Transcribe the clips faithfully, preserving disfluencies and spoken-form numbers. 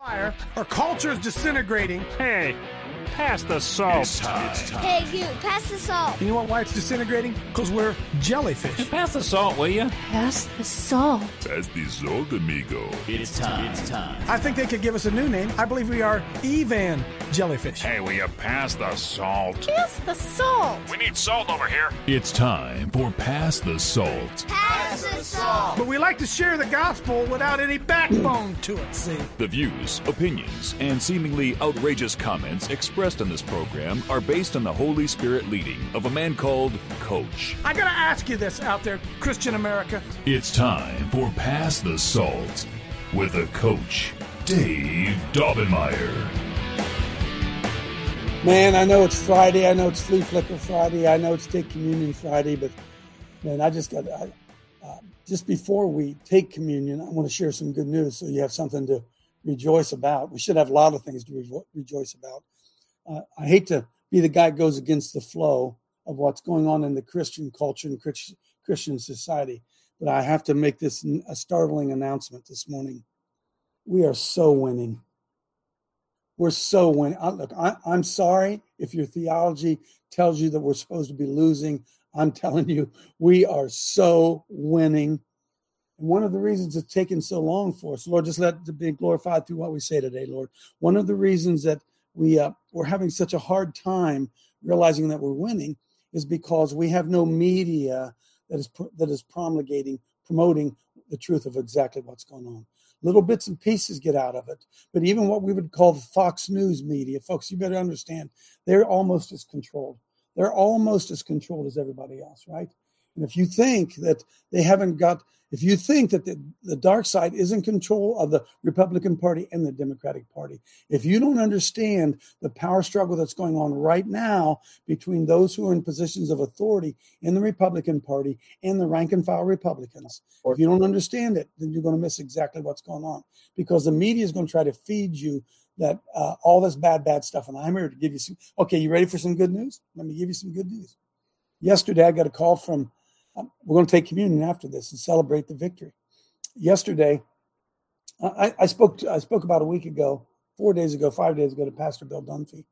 Our culture is disintegrating. Hey, pass the salt. It's time. It's time. Hey, you, pass the salt. You know what, why it's disintegrating? Because we're jellyfish. Pass the salt, will you? Pass the salt. Pass the salt, amigo. It's time. It's time. I think they could give us a new name. I believe we are Evan Jellyfish. Hey, will you pass the salt? Pass the salt. We need salt over here. It's time for Pass the Salt. Pass the salt. But we like to share the gospel without any backbone to it, see? The views, opinions, and seemingly outrageous comments expressed in this program are based on the Holy Spirit leading of a man called Coach. I gotta ask you this out there, Christian America. It's time for Pass the Salt with a Coach, Dave Daubenmire. Man, I know it's Friday. I know it's Flea Flicker Friday. I know it's Take Communion Friday. But, man, I just got I, uh, just before we take communion, I want to share some good news so you have something to rejoice about. We should have a lot of things to re- rejoice about. Uh, I hate to be the guy who goes against the flow of what's going on in the Christian culture and Christian, Christian society, but I have to make this a startling announcement this morning. We are so winning. We're so winning. I, look, I, I'm sorry if your theology tells you that we're supposed to be losing. I'm telling you, we are so winning. And one of the reasons it's taken so long for us, Lord, just let it be glorified through what we say today, Lord. One of the reasons that we, uh, we're having such a hard time realizing that we're winning is because we have no media that is that is promulgating, promoting the truth of exactly what's going on. Little bits and pieces get out of it. But even what we would call the Fox News media, folks, you better understand, they're almost as controlled. They're almost as controlled as everybody else, right? And if you think that they haven't got, if you think that the, the dark side is in control of the Republican Party and the Democratic Party, if you don't understand the power struggle that's going on right now between those who are in positions of authority in the Republican Party and the rank and file Republicans, if you don't understand it, then you're going to miss exactly what's going on, because the media is going to try to feed you that uh, all this bad, bad stuff. And I'm here to give you some, okay, you ready for some good news? Let me give you some good news. Yesterday, I got a call from, um, we're going to take communion after this and celebrate the victory. Yesterday, I, I spoke to, I spoke about a week ago, four days ago, five days ago to Pastor Bill Dunphy,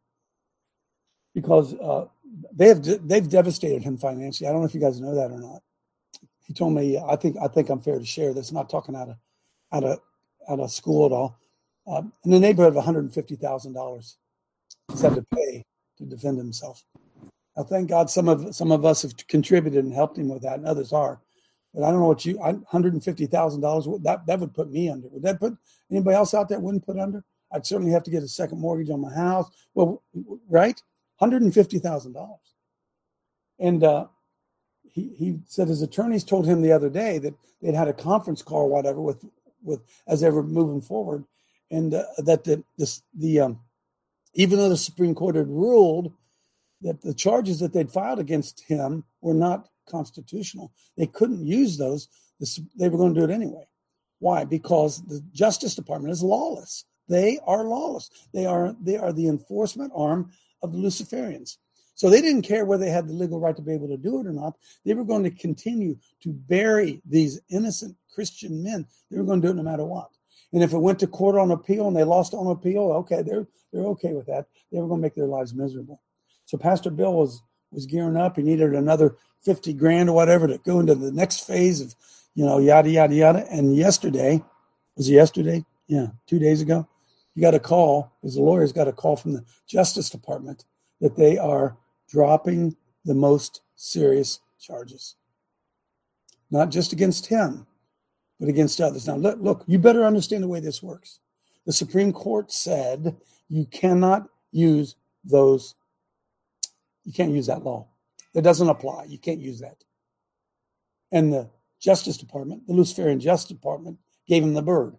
because uh, they have they've devastated him financially. I don't know if you guys know that or not. He told me, I think I think I'm fair to share this, not talking out of out of out of school at all. Uh, in the neighborhood of one hundred fifty thousand dollars he's had to pay to defend himself. Now, thank God some of some of us have contributed and helped him with that, and others are. But I don't know what you, one hundred fifty thousand dollars, that, that would put me under. Would that put anybody else out there wouldn't put under? I'd certainly have to get a second mortgage on my house. Well, right? one hundred fifty thousand dollars. And uh, he, he said his attorneys told him the other day that they'd had a conference call or whatever with, with as they were moving forward. And uh, that the, this, the um, even though the Supreme Court had ruled that the charges that they'd filed against him were not constitutional, they couldn't use those. This, they were going to do it anyway. Why? Because the Justice Department is lawless. They are lawless. They are they are the enforcement arm of the Luciferians. So they didn't care whether they had the legal right to be able to do it or not. They were going to continue to bury these innocent Christian men. They were going to do it no matter what. And if it went to court on appeal and they lost on appeal, okay, they're they're okay with that. They were going to make their lives miserable. So Pastor Bill was was gearing up. He needed another fifty grand or whatever to go into the next phase of, you know, yada, yada, yada. And yesterday, was it yesterday? Yeah, two days ago, he got a call, his lawyers got a call from the Justice Department that they are dropping the most serious charges. Not just against him, but against others. Now, look, look, you better understand the way this works. The Supreme Court said you cannot use those, you can't use that law. That doesn't apply. You can't use that. And the Justice Department, the Luciferian Justice Department, gave him the bird.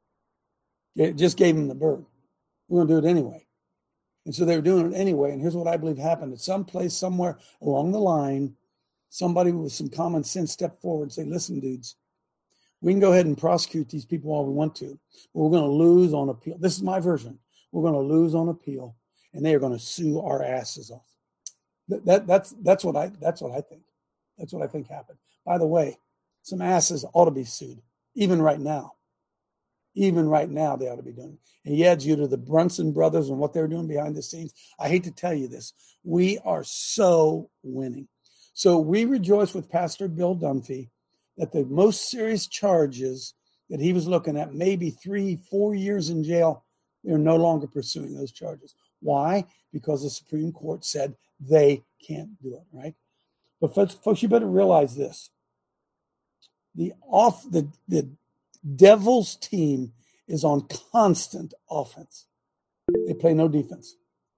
It just gave him the bird. We're going to do it anyway. And so they were doing it anyway. And here's what I believe happened. At some place, somewhere along the line, somebody with some common sense stepped forward and say, listen, dudes, we can go ahead and prosecute these people all we want to, but we're going to lose on appeal. This is my version. We're going to lose on appeal, and they are going to sue our asses off. That, that that's that's what I that's what I think. That's what I think happened. By the way, some asses ought to be sued, even right now. Even right now, they ought to be doing it. And yeah, due to the Brunson brothers and what they're doing behind the scenes, I hate to tell you this, we are so winning. So we rejoice with Pastor Bill Dunphy that the most serious charges that he was looking at, maybe three, four years in jail, they're no longer pursuing those charges. Why? Because the Supreme Court said they can't do it, right? But folks, folks you better realize this. The off the the Devil's team is on constant offense. They play no defense.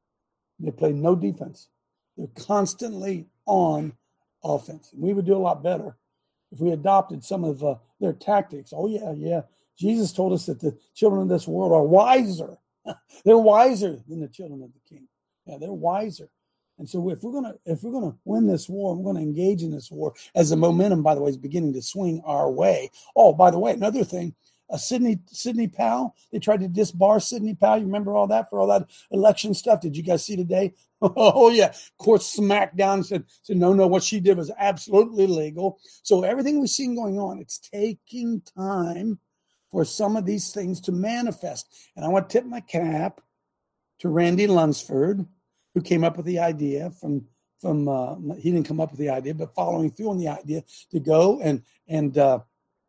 They play no defense. They're constantly on offense. And we would do a lot better if we adopted some of uh, their tactics. Oh, yeah, yeah. Jesus told us that the children of this world are wiser. They're wiser than the children of the king. Yeah, they're wiser. And so if we're gonna if we're gonna win this war, we're gonna engage in this war as the momentum, by the way, is beginning to swing our way. Oh, by the way, another thing, uh, Sidney Sidney Powell, they tried to disbar Sidney Powell. You remember all that for all that election stuff? Did you guys see today? Oh yeah, court smacked down and said, said no, no, what she did was absolutely legal. So everything we're seeing going on, it's taking time for some of these things to manifest. And I want to tip my cap to Randy Lunsford, who came up with the idea from, from uh, he didn't come up with the idea, but following through on the idea to go and, and uh,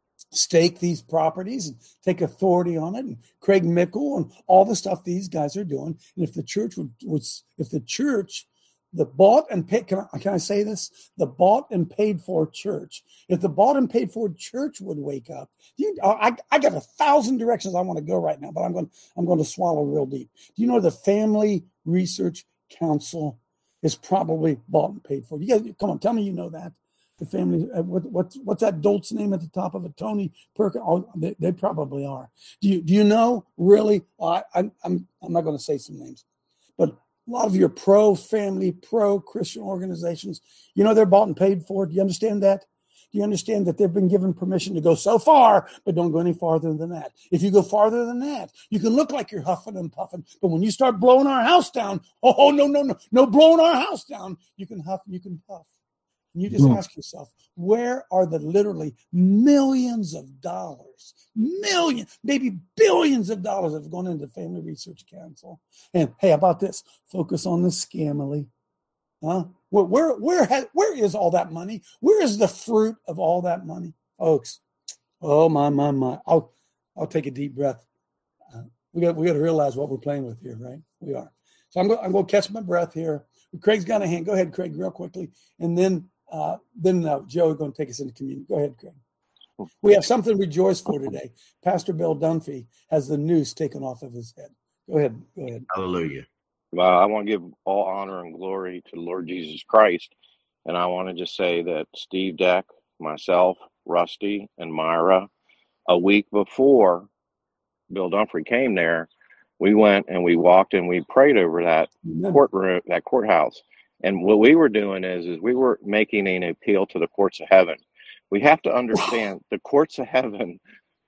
stake these properties and take authority on it. And Craig Mickle and all the stuff these guys are doing. And if the church would, was, if the church, the bought and paid, can I, can I say this? The bought and paid for church. If the bought and paid for church would wake up, you, I, I got a thousand directions I want to go right now, but I'm going, I'm going to swallow real deep. Do you know the Family Research Council is probably bought and paid for? You guys, come on, tell me you know that. The family, uh, what, what's what's that dolt's name at the top of it? Tony Perkins. Oh, they, they probably are. Do you do you know really? Uh, I, I'm I'm not going to say some names, but a lot of your pro-family, pro-Christian organizations, you know, they're bought and paid for. Do you understand that? Do you understand that they've been given permission to go so far, but don't go any farther than that? If you go farther than that, you can look like you're huffing and puffing, but when you start blowing our house down, oh, no, no, no, no blowing our house down, you can huff and you can puff. And you just mm. ask yourself, where are the literally millions of dollars, millions, maybe billions of dollars that have gone into the Family Research Council? And hey, how about this? Focus on the scamily. Huh? Where, where, where, has, where is all that money? Where is the fruit of all that money, folks? Oh my, my, my! I'll, I'll take a deep breath. Uh, we got, we got to realize what we're playing with here, right? We are. So I'm going, I'm going to catch my breath here. Craig's got a hand. Go ahead, Craig, real quickly, and then, uh, then uh, Joe is going to take us into communion. Go ahead, Craig. We have something to rejoice for today. Pastor Bill Dunphy has the noose taken off of his head. Go ahead. Go ahead. Hallelujah. Uh, I want to give all honor and glory to the Lord Jesus Christ. And I want to just say that Steve Deck, myself, Rusty, and Myra, a week before Bill Dunphy came there, we went and we walked and we prayed over that Amen. courtroom, that courthouse. And what we were doing is, is we were making an appeal to the courts of heaven. We have to understand the courts of heaven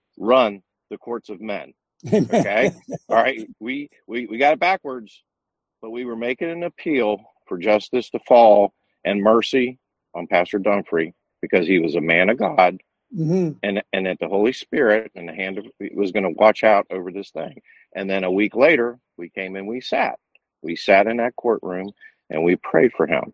run the courts of men. Okay. All right. We, we, we got it backwards. But we were making an appeal for justice to fall and mercy on Pastor Dunphy because he was a man of God, mm-hmm. and and that the Holy Spirit and the hand of was going to watch out over this thing. And then a week later, we came and we sat. We sat in that courtroom and we prayed for him.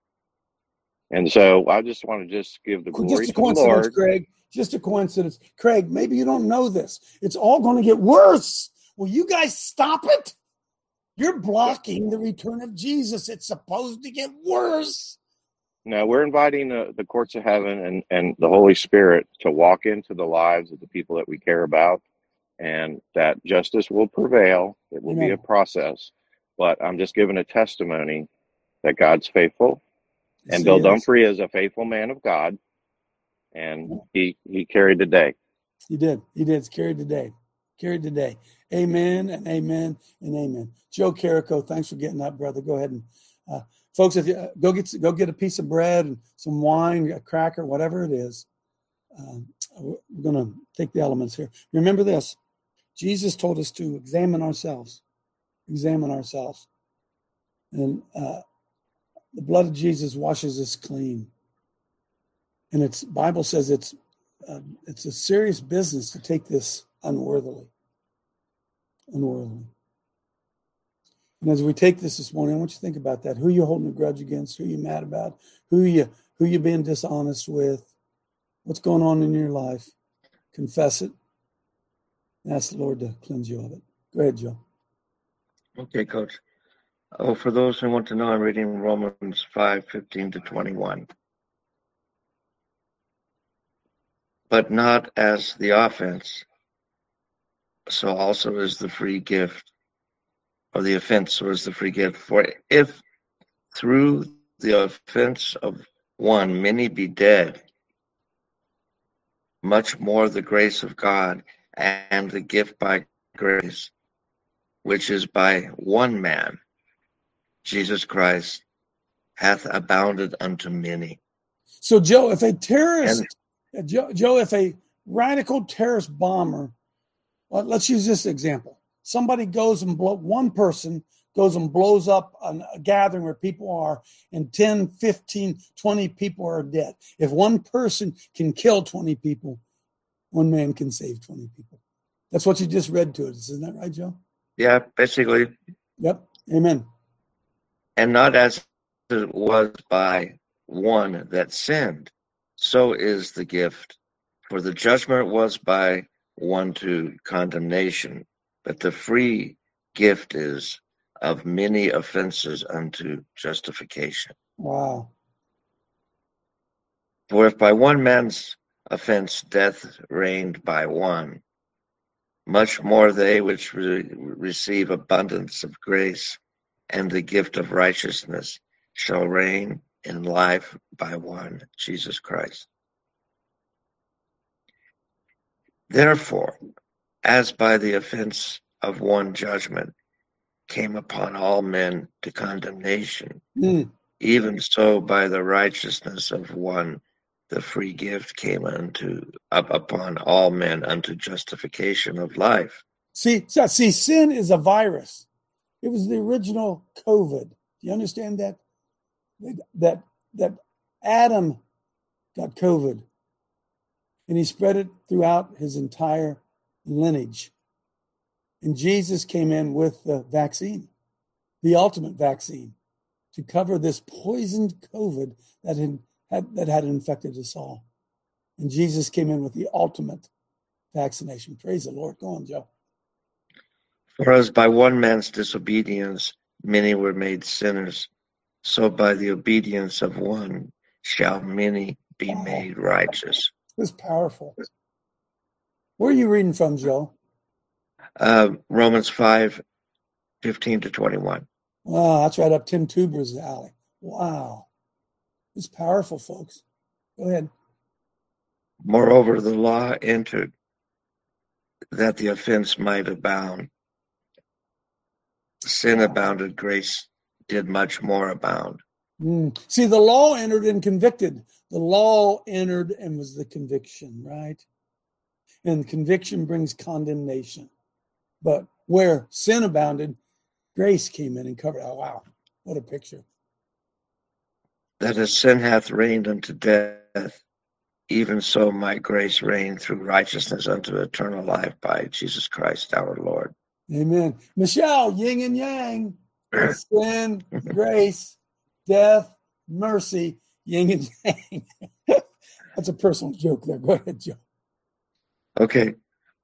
And so I just want to just give the glory just a to the Lord. Craig. Just a coincidence. Craig, maybe you don't know this. It's all going to get worse. Will you guys stop it? You're blocking the return of Jesus. It's supposed to get worse. No, we're inviting the, the courts of heaven and, and the Holy Spirit to walk into the lives of the people that we care about, and that justice will prevail. It will Amen. be a process. But I'm just giving a testimony that God's faithful. Yes, and Bill is. Dunphy is a faithful man of God. And he, he carried the day. He did. He did. He carried the day. Carried the day. Amen and amen and amen. Joe Carrico, thanks for getting that, brother. Go ahead and, uh, folks, if you uh, go get go get a piece of bread and some wine, a cracker, whatever it is. Uh, we're going to take the elements here. Remember this: Jesus told us to examine ourselves, examine ourselves, and uh, the blood of Jesus washes us clean. And it's Bible says it's uh, it's a serious business to take this unworthily. unworldly. And as we take this this morning, I want you to think about that. Who you holding a grudge against? Who you mad about? Who you who you being dishonest with? What's going on in your life? Confess it. And ask the Lord to cleanse you of it. Go ahead, Joe. Okay, Coach. Oh, for those who want to know, I'm reading Romans five, fifteen to twenty-one. But not as the offense, so also is the free gift, or the offense, so is the free gift. For if through the offense of one many be dead, much more the grace of God and the gift by grace, which is by one man, Jesus Christ, hath abounded unto many. So, Joe, if a terrorist, And, Joe, Joe, if a radical terrorist bomber, well, let's use this example. Somebody goes and blow, one person goes and blows up a gathering where people are, and ten, fifteen, twenty people are dead. If one person can kill twenty people, one man can save twenty people. That's what you just read to us. Isn't that right, Joe? yeah, basically, Yep. Amen. and not as it was by one that sinned, so is the gift. For the judgment was by one to condemnation, but the free gift is of many offenses unto justification. Wow. For if by one man's offense death reigned by one, much more they which re- receive abundance of grace and the gift of righteousness shall reign in life by one, Jesus Christ. Therefore, as by the offense of one judgment came upon all men to condemnation, Mm. even so by the righteousness of one the free gift came unto up upon all men unto justification of life. See, so- see, sin is a virus. It was the original COVID. Do you understand that? That that Adam got COVID, and he spread it throughout his entire lineage. And Jesus came in with the vaccine, the ultimate vaccine, to cover this poisoned COVID that had, had that had infected us all. And Jesus came in with the ultimate vaccination. Praise the Lord. Go on, Joe. For as by one man's disobedience many were made sinners, so by the obedience of one shall many be made righteous. It was powerful. Where are you reading from, Joe? Uh, Romans five, fifteen to twenty-one. Wow, that's right up Tim Tuber's alley. Wow. It's powerful, folks. Go ahead. Moreover, the law entered that the offense might abound. Sin abounded, grace did much more abound. Mm. See, the law entered and convicted. The law entered and was the conviction, right? And conviction brings condemnation. But where sin abounded, grace came in and covered. Oh, wow. What a picture. That as sin hath reigned unto death, even so might grace reign through righteousness unto eternal life by Jesus Christ our Lord. Amen. Michelle, yin and yang. Sin, grace, death, mercy, yin and yang. That's a personal joke there. Go ahead, Joe. Okay.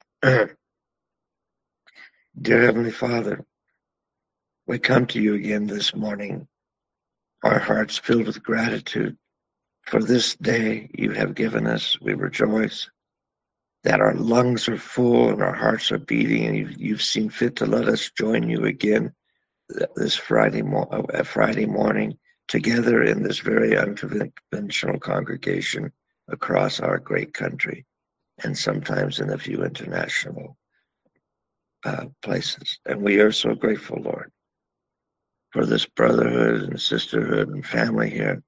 Dear Heavenly Father, we come to you again this morning, our hearts filled with gratitude for this day you have given us. We rejoice that our lungs are full and our hearts are beating, and you've, you've seen fit to let us join you again this Friday, mo- uh, Friday morning together in this very unconventional congregation across our great country, and sometimes in a few international uh, places. And we are so grateful, Lord, for this brotherhood and sisterhood and family here,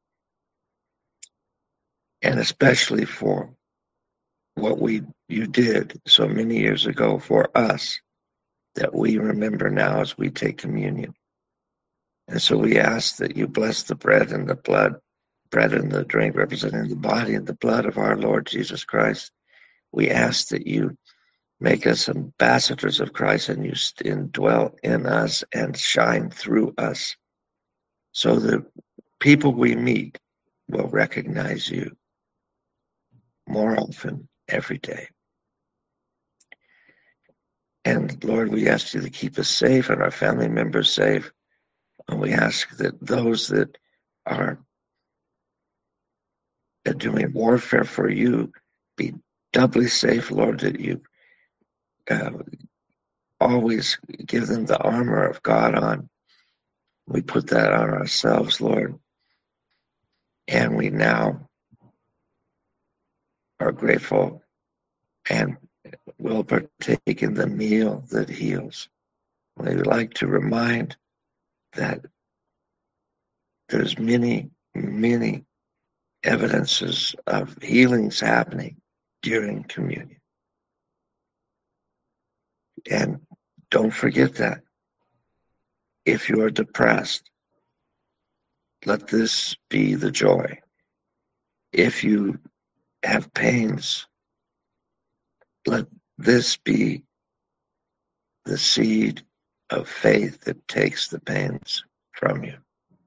and especially for what we you did so many years ago for us that we remember now as we take communion. And so we ask that you bless the bread and the blood, bread and the drink representing the body and the blood of our Lord Jesus Christ. We ask that you Make us ambassadors of Christ, and you indwell in us and shine through us, so that people we meet will recognize you more often every day. And Lord, we ask you to keep us safe and our family members safe. And we ask that those that are doing warfare for you be doubly safe, Lord, that you uh, always give them the armor of God on. We put that on ourselves, Lord. And we now are grateful and will partake in the meal that heals. We would like to remind that there's many, many evidences of healings happening during communion. And don't forget that. If you are depressed, let this be the joy. If you have pains, let this be the seed of faith that takes the pains from you.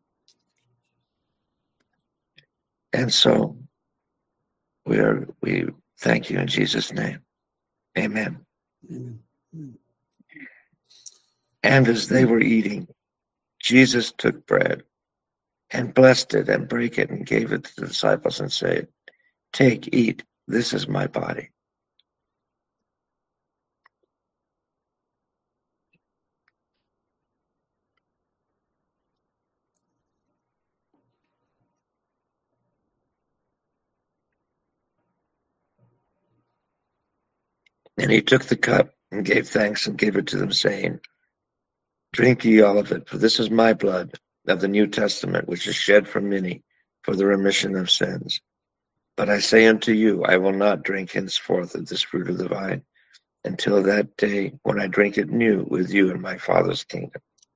And so we are we thank you in Jesus' name. Amen. Amen. And as they were eating, Jesus took bread and blessed it and brake it and gave it to the disciples and said, "Take, eat, this is my body." And he took the cup and gave thanks and gave it to them, saying, "Drink ye all of it, for this is my blood of the New Testament, which is shed for many for the remission of sins. But I say unto you, I will not drink henceforth of this fruit of the vine until that day when I drink it new with you in my Father's kingdom."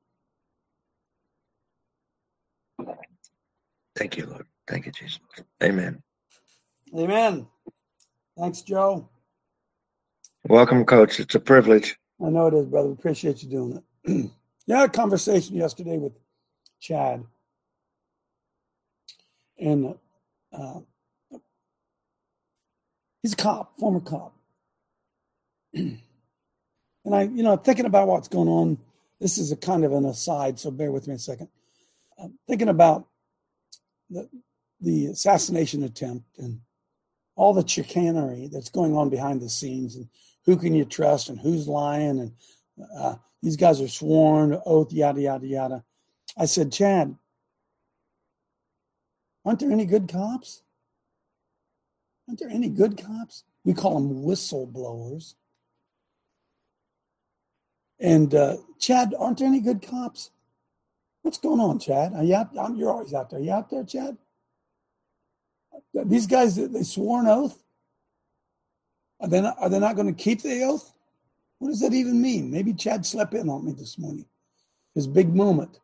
Thank you, Lord. Thank you, Jesus. Amen. Amen. Thanks, Joe. Welcome, Coach. It's a privilege. I know it is, brother. Appreciate you doing it. You had a conversation yesterday with Chad. And uh, he's a cop, former cop. And I, you know, thinking about what's going on, this is a kind of an aside, so bear with me a second. I'm thinking about the, the assassination attempt and all the chicanery that's going on behind the scenes, and who can you trust and who's lying, and uh, these guys are sworn, oath, yada, yada, yada. I said, Chad, aren't there any good cops? Aren't there any good cops? We call them whistleblowers. And uh, Chad, aren't there any good cops? What's going on, Chad? Are you out? You're always out there. Are you out there, Chad? These guys, they swore an oath. Are they not, are they not going to keep the oath? What does that even mean? Maybe Chad slept in on me this morning. His big moment.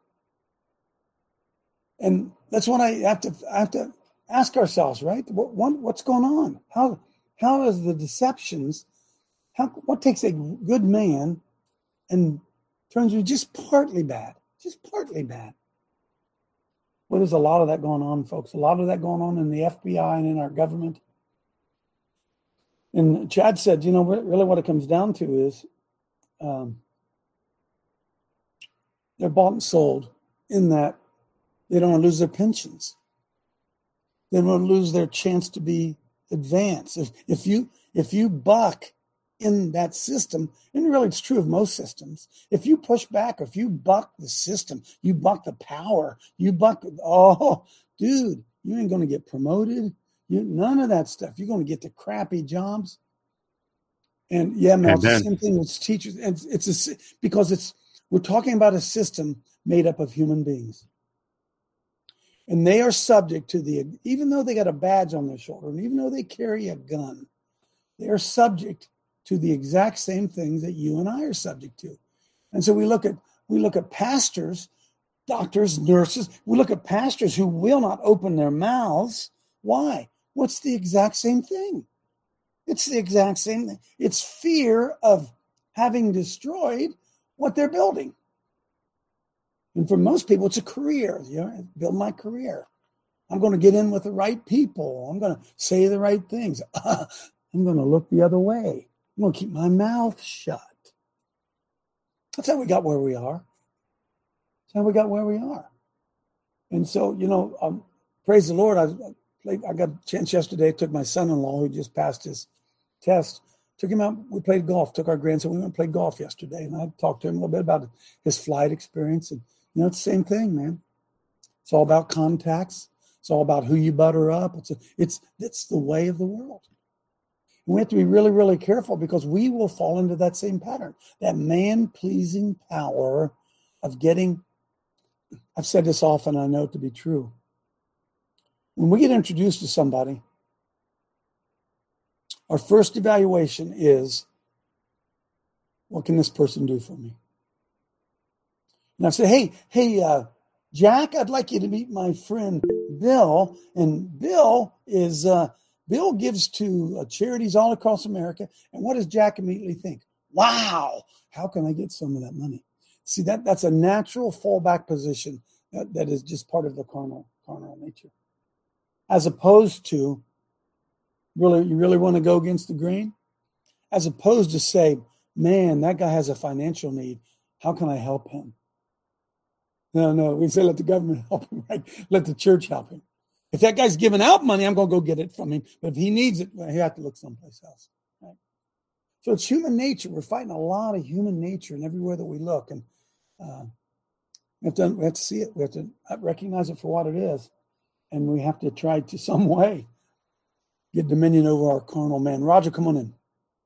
And that's what I have to I have to ask ourselves, right? What, what what's going on? How how is the deceptions? How what takes a good man and turns him just partly bad, just partly bad? Well, there's a lot of that going on, folks. A lot of that going on in the F B I and in our government. And Chad said, you know, really what it comes down to is um, they're bought and sold in that they don't want to lose their pensions. They don't want to lose their chance to be advanced. If, if you if you buck in that system, and really it's true of most systems, if you push back, or if you buck the system, you buck the power, you buck, oh, dude, you ain't going to get promoted. You, none of that stuff. You're going to get the crappy jobs. And yeah, Mel, it's the same thing with teachers. And it's, it's a, because it's we're talking about a system made up of human beings. And they are subject to the, even though they got a badge on their shoulder, and even though they carry a gun, they are subject to the exact same things that you and I are subject to. And so we look at we look at pastors, doctors, nurses. We look at pastors who will not open their mouths. Why? What's the exact same thing? It's the exact same thing. It's fear of having destroyed what they're building. And for most people, it's a career. You know, build my career. I'm going to get in with the right people. I'm going to say the right things. I'm going to look the other way. I'm going to keep my mouth shut. That's how we got where we are. That's how we got where we are. And so, you know, um, praise the Lord. I played. I got a chance yesterday. Took my son-in-law, who just passed his test. Took him out. We played golf. Took our grandson. We went and played golf yesterday. And I talked to him a little bit about his flight experience. And, you know, it's the same thing, man. It's all about contacts. It's all about who you butter up. It's a, it's it's the way of the world. And we have to be really, really careful because we will fall into that same pattern, that man-pleasing power of getting, I've said this often, I know it to be true. When we get introduced to somebody, our first evaluation is, what can this person do for me? And I say, hey, hey, uh, Jack, I'd like you to meet my friend Bill. And Bill is, uh, Bill gives to uh, charities all across America. And what does Jack immediately think? Wow, how can I get some of that money? See, that that's a natural fallback position that, that is just part of the carnal, carnal nature. As opposed to, really, you really want to go against the grain? As opposed to say, man, that guy has a financial need. How can I help him? No, no, we say let the government help him, right? Let the church help him. If that guy's giving out money, I'm going to go get it from him. But if he needs it, well, he has to look someplace else, right? So it's human nature. We're fighting a lot of human nature in everywhere that we look. And uh, we, have to, we have to see it. We have to recognize it for what it is. And we have to try to some way get dominion over our carnal man. Roger, come on in.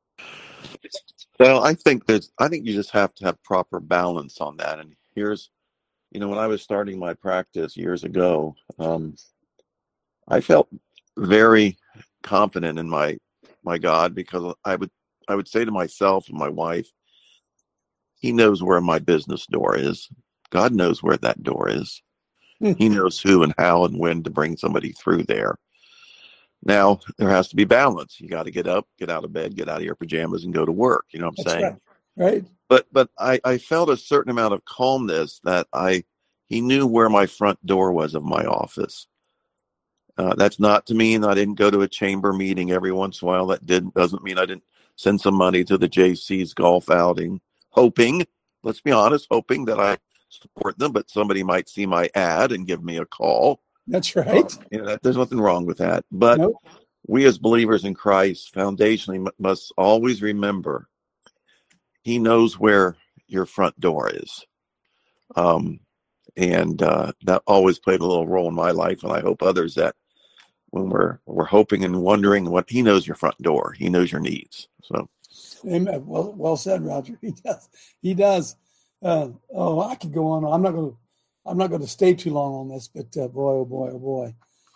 Well, I think that I think you just have to have proper balance on that. And here's, you know, when I was starting my practice years ago, um, I felt very confident in my my God because I would I would say to myself and my wife, He knows where my business door is. God knows where that door is. He knows who and how and when to bring somebody through there. Now, there has to be balance. You got to get up, get out of bed, get out of your pajamas and go to work. You know what I'm That's saying? Right. right. But but I, I felt a certain amount of calmness that I he knew where my front door was of my office. Uh, that's not to mean I didn't go to a chamber meeting every once in a while. That didn't doesn't mean I didn't send some money to the J C's golf outing, hoping, let's be honest, hoping that I support them, but somebody might see my ad and give me a call. That's right. Uh, you know, that, there's nothing wrong with that. But nope. We as believers in Christ foundationally m- must always remember He knows where your front door is. Um, and uh, that always played a little role in my life, and I hope others, that when we're we're hoping and wondering, what He knows your front door. He knows your needs. So, Amen. Well, well said, Roger. He does. He does. Uh, oh, I could go on. I'm not going to. I'm not going to stay too long on this, but uh, boy, oh boy, oh boy.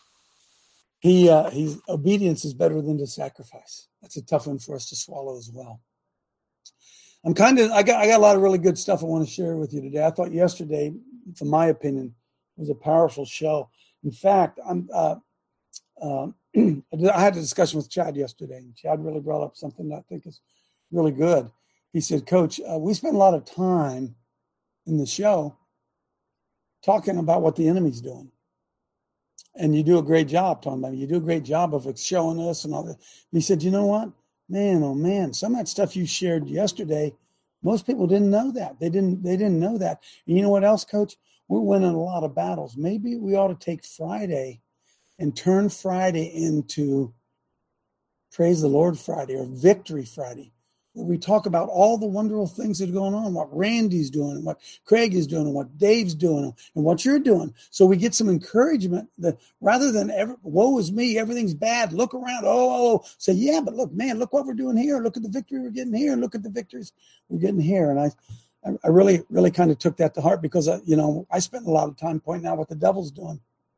He, uh, he's obedience is better than the sacrifice. That's a tough one for us to swallow as well. I'm kind of. I got. I got a lot of really good stuff I want to share with you today. I thought yesterday, from my opinion, was a powerful show. In fact, I'm. Uh, uh, I had a discussion with Chad yesterday, and Chad really brought up something that I think is really good. He said, "Coach, uh, we spend a lot of time in the show talking about what the enemy's doing. And you do a great job talking about it. You do a great job of showing us and all that." He said, "You know what? Man, oh man, some of that stuff you shared yesterday, most people didn't know that. They didn't they didn't know that. And you know what else, Coach? We're winning a lot of battles. Maybe we ought to take Friday and turn Friday into Praise the Lord Friday or Victory Friday, where we talk about all the wonderful things that are going on, what Randy's doing and what Craig is doing and what Dave's doing and what you're doing. So we get some encouragement that rather than ever, woe is me, everything's bad, look around, oh, oh, say, yeah, but look, man, look what we're doing here. Look at the victory we're getting here. Look at the victories we're getting here. And I, I really, really kind of took that to heart because, uh, you know, I spent a lot of time pointing out what the devil's doing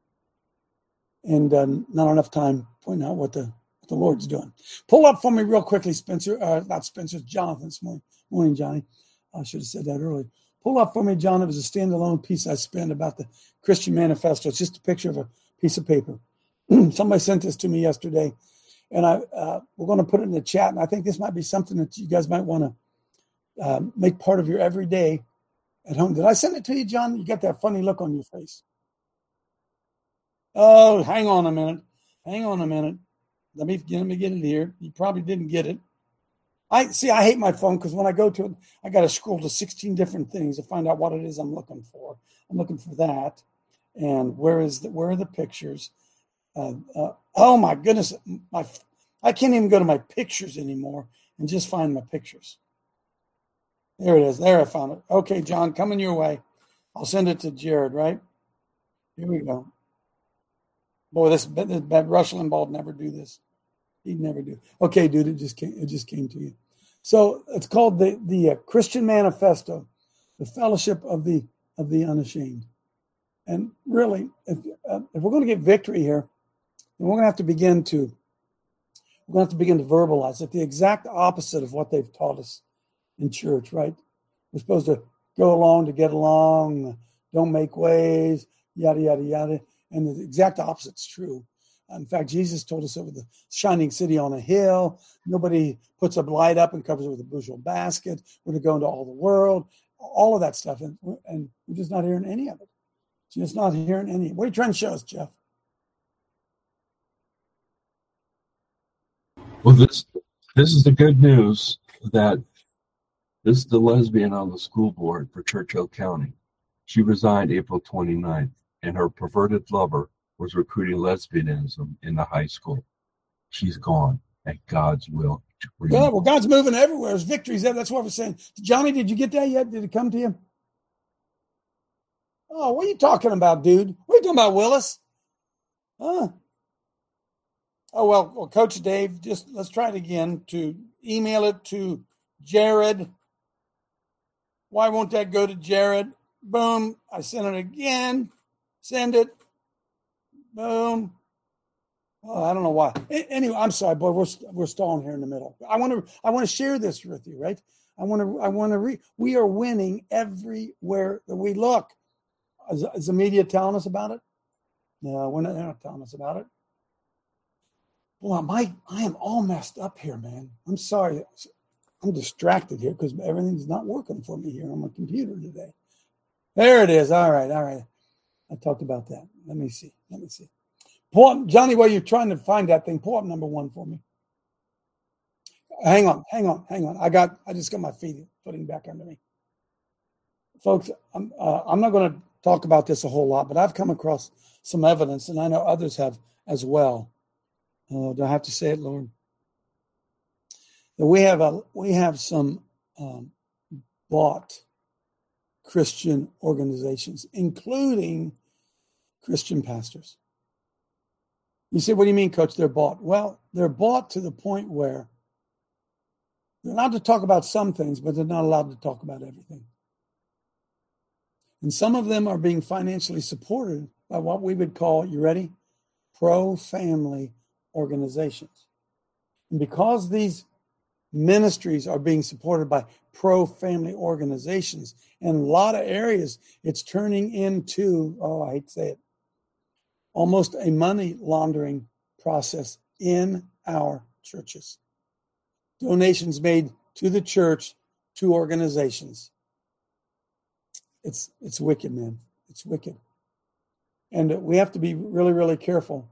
and uh, not enough time pointing out what the what the Lord's doing. Pull up for me real quickly, Spencer. Uh, not Spencer, Jonathan this morning. Morning, Johnny. I should have said that earlier. Pull up for me, John. It was a standalone piece I spent about the Christian Manifesto. It's just a picture of a piece of paper. Somebody sent this to me yesterday. And I uh, we're going to put it in the chat. And I think this might be something that you guys might want to uh, make part of your everyday at home. Did I send it to you, John? You got that funny look on your face. Oh, hang on a minute. Hang on a minute. Let me, let me get it here. You probably didn't get it. I see, I hate my phone because when I go to it, I got to scroll to sixteen different things to find out what it is I'm looking for. I'm looking for that. And where is the, where are the pictures? Uh, uh, oh, my goodness. My, I can't even go to my pictures anymore and just find my pictures. There it is. There, I found it. Okay, John, coming your way. I'll send it to Jared, right? Here we go. Boy, this, this Rush Limbaugh would never do this. He'd never do. Okay, dude, it just came. It just came to you. So it's called the the uh, Christian Manifesto, the Fellowship of the of the Unashamed. And really, if uh, if we're going to get victory here, then we're going to have to begin to we're going to have to begin to verbalize it. The exact opposite of what they've taught us in church, right? We're supposed to go along to get along, don't make waves, yada yada yada. And the exact opposite's true. In fact, Jesus told us over the shining city on a hill, nobody puts a light up and covers it with a bushel basket. We're to go into all the world, all of that stuff. And, and we're just not hearing any of it. Just not hearing any. What are you trying to show us, Jeff? Well, this this is the good news that this is the lesbian on the school board for Churchill County. She resigned April twenty-ninth. And her perverted lover was recruiting lesbianism in the high school. She's gone at God's will. Yeah, well, God's moving everywhere. There's victories there. That's what we're saying. Johnny, did you get that yet? Did it come to you? Oh, what are you talking about, dude? What are you talking about, Willis? Huh? Oh, well, well, Coach Dave, just let's try it again to email it to Jared. Why won't that go to Jared? Boom. I sent it again. Send it. Boom. Oh, I don't know why. Anyway, I'm sorry, boy. We're we're stalling here in the middle. I want to I want to share this with you, right? I want to I want to read. We are winning everywhere that we look. Is, is the media telling us about it? No, we're not. They're not telling us about it. Well, my I am all messed up here, man. I'm sorry. I'm distracted here because everything's not working for me here on my computer today. There it is. All right, all right. I talked about that. Let me see. Let me see. Pull up, Johnny, while you're trying to find that thing, pull up number one for me. Hang on, hang on, hang on. I got. I just got my feet footing back under me. Folks, I'm, uh, I'm not going to talk about this a whole lot, but I've come across some evidence, and I know others have as well. Uh, do I have to say it, Lord? That we have a we have some um, bought Christian organizations, including Christian pastors. You say, what do you mean, Coach? They're bought. Well, they're bought to the point where they're allowed to talk about some things, but they're not allowed to talk about everything. And some of them are being financially supported by what we would call, you ready? Pro-family organizations. And because these ministries are being supported by pro-family organizations, in a lot of areas, it's turning into, oh, I hate to say it, almost a money laundering process in our churches. Donations made to the church, to organizations. It's it's wicked, man. It's wicked. And we have to be really, really careful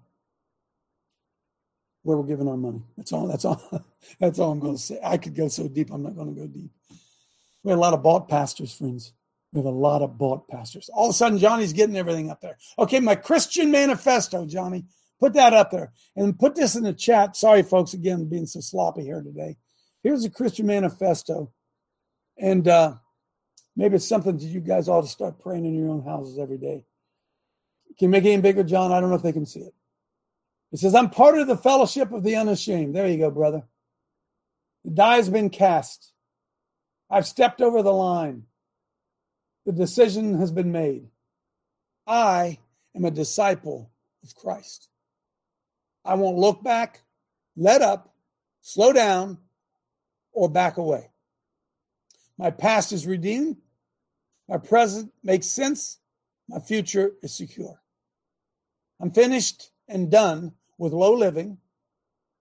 where we're giving our money. That's all. That's all. That's all I'm going to say. I could go so deep. I'm not going to go deep. We have a lot of bought pastors, friends. We have a lot of bought pastors. All of a sudden, Johnny's getting everything up there. Okay, my Christian Manifesto, Johnny. Put that up there. And put this in the chat. Sorry, folks, again, being so sloppy here today. Here's a Christian Manifesto. And uh, maybe it's something that you guys ought to start praying in your own houses every day. Can you make it any bigger, John? I don't know if they can see it. It says, I'm part of the fellowship of the unashamed. There you go, brother. The die has been cast. I've stepped over the line. The decision has been made. I am a disciple of Christ. I won't look back, let up, slow down, or back away. My past is redeemed. My present makes sense. My future is secure. I'm finished and done with low living.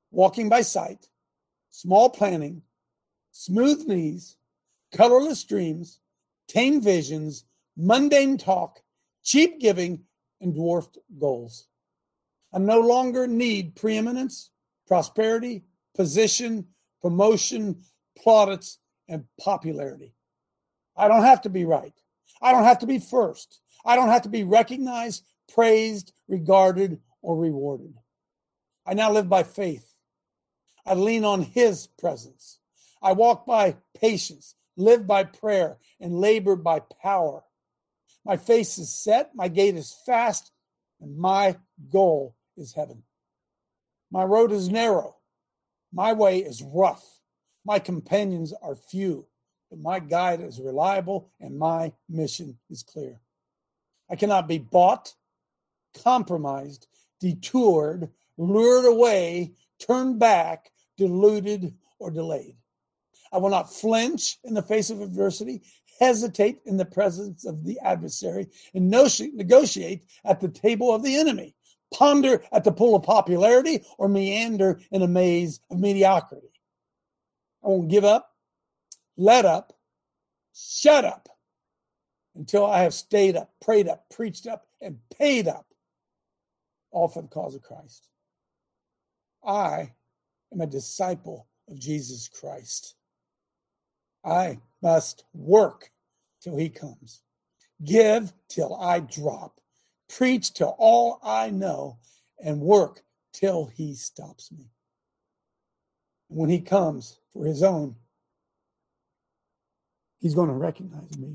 walking by sight, small planning, smooth knees, colorless dreams, tame visions, mundane talk, cheap giving, and dwarfed goals. I no longer need preeminence, prosperity, position, promotion, plaudits, and popularity. I don't have to be right. I don't have to be first. I don't have to be recognized, praised, regarded, or rewarded. I now live by faith. I lean on his presence. I walk by patience, live by prayer, and labor by power. My face is set, my gait is fast, and my goal is heaven. My road is narrow. My way is rough. My companions are few, but my guide is reliable, and my mission is clear. I cannot be bought, compromised, detoured, lured away, turned back, deluded, or delayed. I will not flinch in the face of adversity, hesitate in the presence of the adversary, and negotiate at the table of the enemy, ponder at the pool of popularity, or meander in a maze of mediocrity. I won't give up, let up, shut up until I have stayed up, prayed up, preached up, and paid up, all for the cause of Christ. I am a disciple of Jesus Christ. I must work till he comes, give till I drop, preach till all I know, and work till he stops me. When he comes for his own, he's going to recognize me.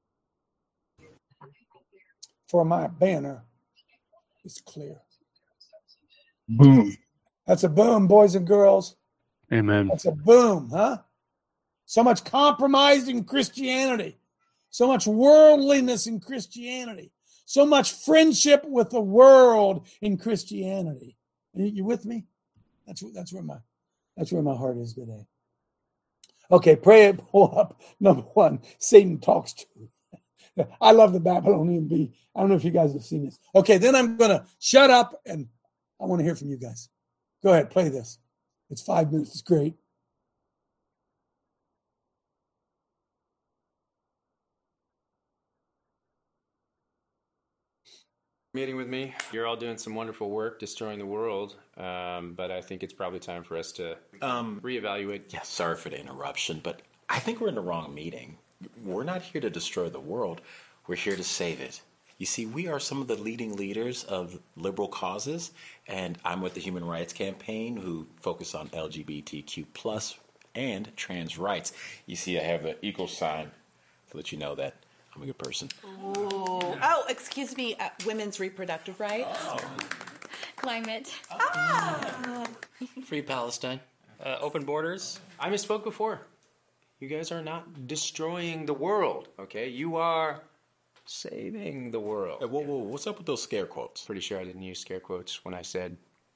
For my banner is clear. Boom. That's a boom, boys and girls. Amen. That's a boom, huh? So much compromise in Christianity. So much worldliness in Christianity. So much friendship with the world in Christianity. You, you with me? That's that's where my that's where my heart is today. Okay, pray it, pull up. Number one, Satan talks to. I love the Babylonian Bee. I don't know if you guys have seen this. Okay, then I'm going to shut up, and I want to hear from you guys. Go ahead, play this. It's five minutes. It's great. Meeting with me. You're all doing some wonderful work destroying the world, um, but I think it's probably time for us to um, reevaluate. Yeah, sorry for the interruption, but I think we're in the wrong meeting. We're not here to destroy the world. We're here to save it. You see, we are some of the leading leaders of liberal causes, and I'm with the Human Rights Campaign, who focus on L G B T Q plus and trans rights. You see, I have the equal sign to let you know that I'm a good person. Oh, oh excuse me, uh, women's reproductive rights. Oh. Climate. Ah. Free Palestine. Uh, open borders. I misspoke before. You guys are not destroying the world, okay? You are saving the world. Hey, whoa, whoa, what's up with those scare quotes? Pretty sure I didn't use scare quotes when I said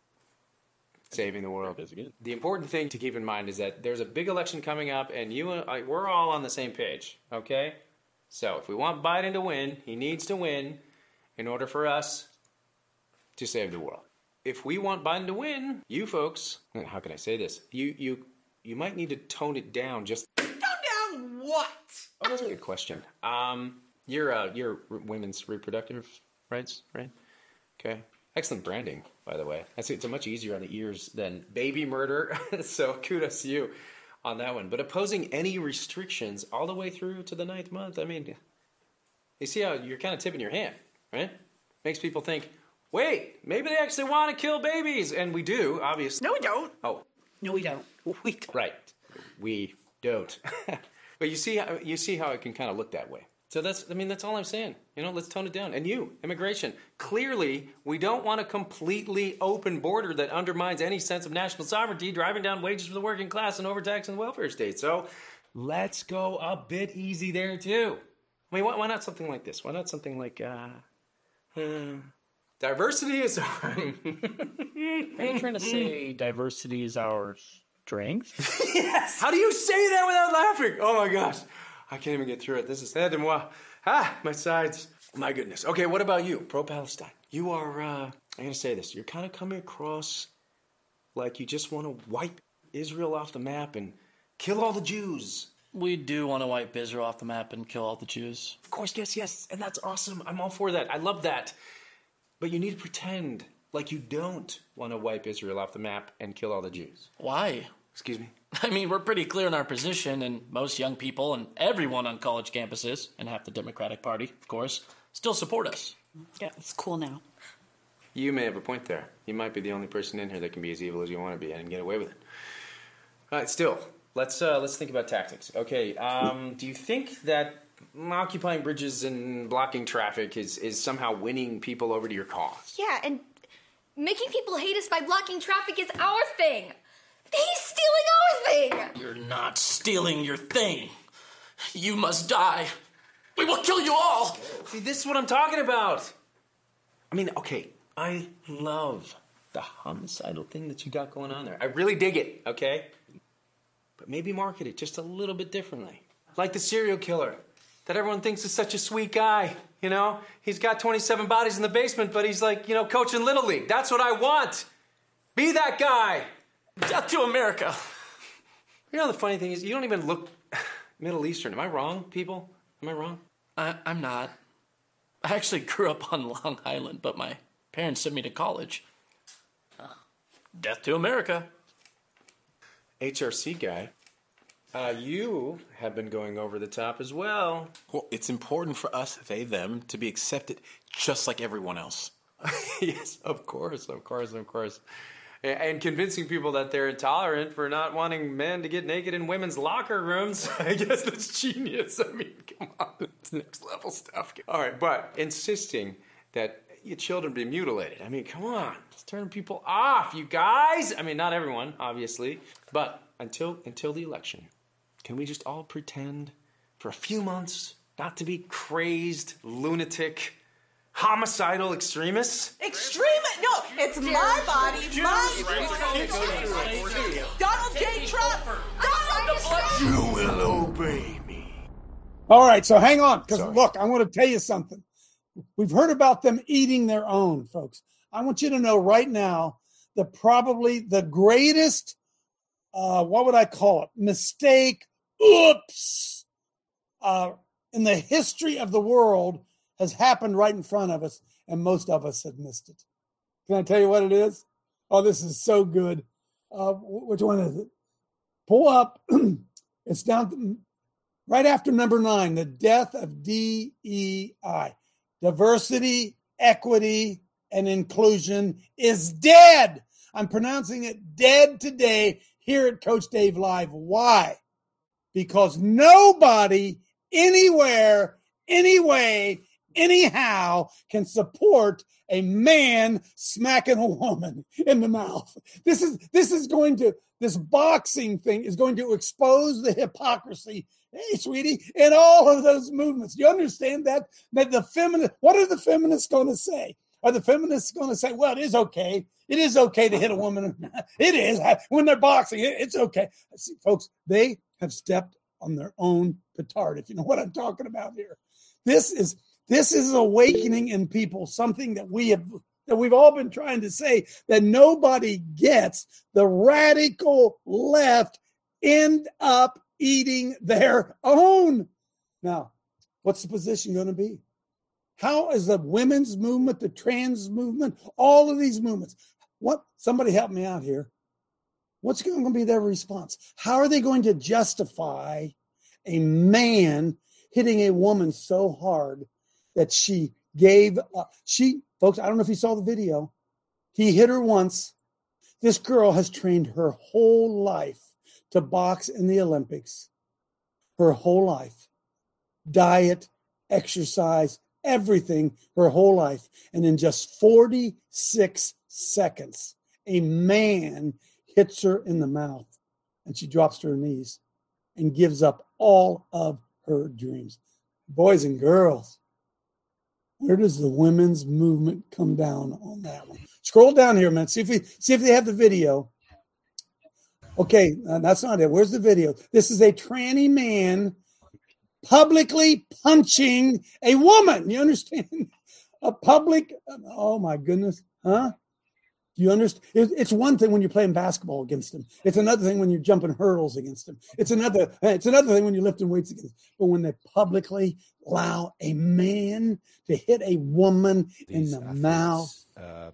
saving the world. The important thing to keep in mind is that there's a big election coming up, and you and I, we're all on the same page, okay? So if we want Biden to win, he needs to win in order for us to save the world. If we want Biden to win, you folks, how can I say this? You you you might need to tone it down just. Tone down what? Oh, that's a good question. Um, you're uh, you're women's reproductive rights, right? Okay. Excellent branding, by the way. That's it's a much easier on the ears than baby murder. So kudos to you on that one. But opposing any restrictions all the way through to the ninth month, I mean, you see how you're kind of tipping your hand, right? Makes people think, wait, maybe they actually want to kill babies. And we do, obviously. No, we don't. Oh. No, we don't. We don't. Right. We don't. But you see how you see how it can kind of look that way. So that's, I mean, that's all I'm saying. You know, let's tone it down. And you, immigration, clearly we don't want a completely open border that undermines any sense of national sovereignty, driving down wages for the working class and overtaxing the welfare state. So let's go a bit easy there too. I mean, why, why not something like this? Why not something like, uh, uh diversity is our... Are you trying to say diversity is our strength? Yes! How do you say that without laughing? Oh my gosh. I can't even get through it. This is aide de moi. Ah, my sides. My goodness. Okay, what about you? Pro-Palestine. You are, uh, I'm going to say this. You're kind of coming across like you just want to wipe Israel off the map and kill all the Jews. We do want to wipe Israel off the map and kill all the Jews. Of course, yes, yes. And that's awesome. I'm all for that. I love that. But you need to pretend like you don't want to wipe Israel off the map and kill all the Jews. Why? Excuse me? I mean, we're pretty clear in our position, and most young people and everyone on college campuses, and half the Democratic Party, of course, still support us. Yeah, it's cool now. You may have a point there. You might be the only person in here that can be as evil as you want to be and get away with it. All right, still, let's uh, let's think about tactics. Okay, um, do you think that occupying bridges and blocking traffic is, is somehow winning people over to your cause? Yeah, and making people hate us by blocking traffic is our thing. He's stealing our thing. You're not stealing your thing. You must die. We will kill you all. See, this is what I'm talking about. I mean, okay, I love the homicidal thing that you got going on there. I really dig it, okay? But maybe market it just a little bit differently. Like the serial killer that everyone thinks is such a sweet guy, you know? He's got twenty-seven bodies in the basement, but he's like, you know, coaching Little League. That's what I want. Be that guy. Death to America. You know, the funny thing is, you don't even look Middle Eastern. Am I wrong, people? Am I wrong? I, I'm not. I actually grew up on Long Island, but my parents sent me to college. Uh, death to America. H R C guy, uh, you have been going over the top as well. Well, it's important for us, they, them, to be accepted just like everyone else. Yes, of course, of course, of course. And convincing people that they're intolerant for not wanting men to get naked in women's locker rooms. I guess that's genius. I mean, come on, it's next level stuff. All right, but insisting that your children be mutilated. I mean, come on, it's turning people off, you guys. I mean, not everyone, obviously, but until until the election, can we just all pretend for a few months not to be crazy, lunatic, homicidal extremists? Extremist? No, it's my body, my Donald J. Trump. Donald Trump. You will obey me. All right, so hang on, because look, I want to tell you something. We've heard about them eating their own, folks. I want you to know right now that probably the greatest, uh, what would I call it, mistake, oops, uh, in the history of the world has happened right in front of us, and most of us have missed it. Can I tell you what it is? Oh, this is so good. Uh, which one is it? Pull up. It's down to, right after number nine, the death of D E I. Diversity, equity, and inclusion is dead. I'm pronouncing it dead today here at Coach Dave Live. Why? Because nobody, anywhere, anyway, anyhow can support a man smacking a woman in the mouth. This is this is going to this boxing thing is going to expose the hypocrisy. Hey, sweetie, in all of those movements. Do you understand that? That the feminist, what are the feminists going to say? Are the feminists going to say, well, it is okay. It is okay to hit a woman. It is. When they're boxing, it's okay. See, folks, they have stepped on their own petard, if you know what I'm talking about here. This is this is awakening in people something that we have that we've all been trying to say, that nobody gets. The radical left end up eating their own. Now, what's the position going to be? How is the women's movement, the trans movement, all of these movements? What? Somebody help me out here. What's going to be their response? How are they going to justify a man hitting a woman so hard that she gave up? She, folks, I don't know if you saw the video. He hit her once. This girl has trained her whole life to box in the Olympics. Her whole life. Diet, exercise, everything, her whole life. And in just forty-six seconds, a man hits her in the mouth and she drops to her knees and gives up all of her dreams. Boys and girls, where does the women's movement come down on that one? Scroll down here, man. See if we see if they have the video. Okay, uh, that's not it. Where's the video? This is a tranny man publicly punching a woman. You understand? A public, oh my goodness, huh? Do you understand? It's one thing when you're playing basketball against them. It's another thing when you're jumping hurdles against them. It's another. It's another thing when you're lifting weights against them. But when they publicly allow a man to hit a woman These in the athletes, mouth, uh...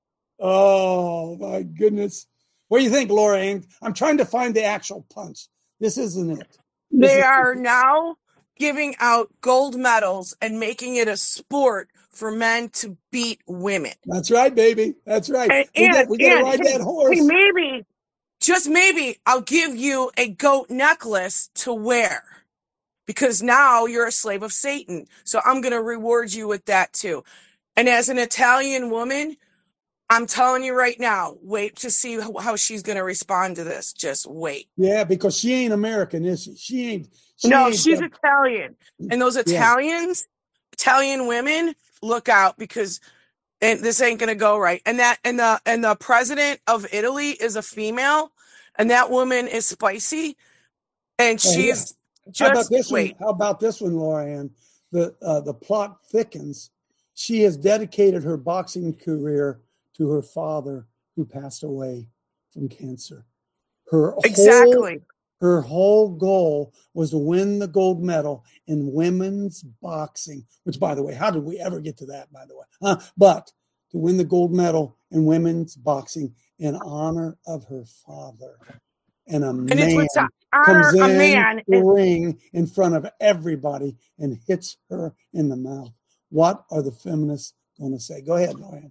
oh my goodness! What do you think, Laura Ann? I'm trying to find the actual punch. This isn't it. This they is- are now giving out gold medals and making it a sport for men to beat women. That's right, baby. That's right. And, we and, got, we got to ride hey, that horse. Hey, maybe, just maybe, I'll give you a goat necklace to wear because now you're a slave of Satan. So I'm going to reward you with that too. And as an Italian woman, I'm telling you right now, wait to see how, how she's going to respond to this. Just wait. Yeah, because she ain't American, is she? She ain't. She no, ain't she's the, Italian. And those Italians, yeah. Italian women, look out because and this ain't going to go right. And that and the and the president of Italy is a female, and that woman is spicy, and she's oh, yeah. just how about this wait. one? How about this one, Laura Ann? The uh, the plot thickens. She has dedicated her boxing career to her father, who passed away from cancer. Her exactly. Whole, her whole goal was to win the gold medal in women's boxing, which, by the way, how did we ever get to that, by the way? Uh, but to win the gold medal in women's boxing in honor of her father. And a and man it's to honor comes in a man the and- ring in front of everybody and hits her in the mouth. What are the feminists going to say? Go ahead, Lauren.